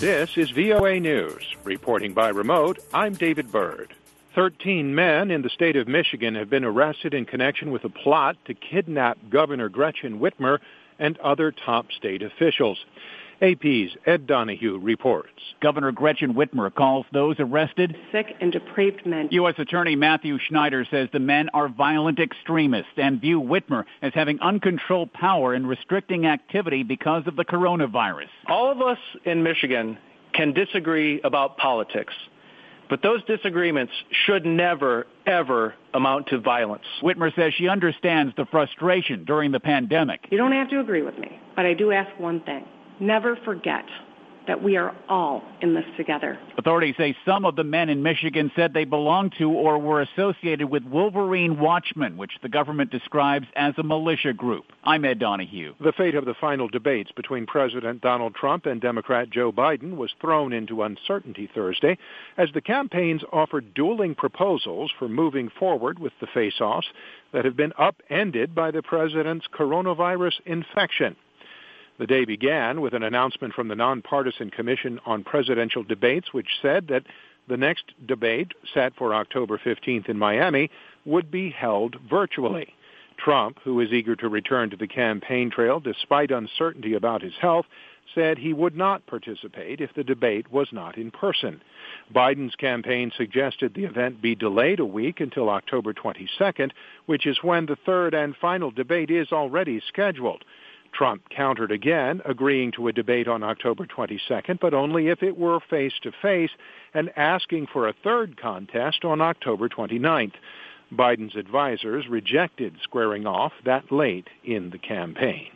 This is VOA News. Reporting by remote, I'm David Byrd. 13 men in the state of Michigan have been arrested in connection with a plot to kidnap Governor Gretchen Whitmer and other top state officials. AP's Ed Donahue reports. Governor Gretchen Whitmer calls those arrested sick and depraved men. U.S. Attorney Matthew Schneider says the men are violent extremists and view Whitmer as having uncontrolled power in restricting activity because of the coronavirus. All of us in Michigan can disagree about politics, but those disagreements should never, ever amount to violence. Whitmer says she understands the frustration during the pandemic. You don't have to agree with me, but I do ask one thing. Never forget that we are all in this together. Authorities say some of the men in Michigan said they belonged to or were associated with Wolverine Watchmen, which the government describes as a militia group. I'm Ed Donahue. The fate of the final debates between President Donald Trump and Democrat Joe Biden was thrown into uncertainty Thursday as the campaigns offered dueling proposals for moving forward with the face-offs that have been upended by the president's coronavirus infection. The day began with an announcement from the Nonpartisan Commission on Presidential Debates, which said that the next debate, set for October 15th in Miami, would be held virtually. Trump, who is eager to return to the campaign trail despite uncertainty about his health, said he would not participate if the debate was not in person. Biden's campaign suggested the event be delayed a week until October 22nd, which is when the third and final debate is already scheduled. Trump countered again, agreeing to a debate on October 22nd, but only if it were face-to-face, and asking for a third contest on October 29th. Biden's advisers rejected squaring off that late in the campaign.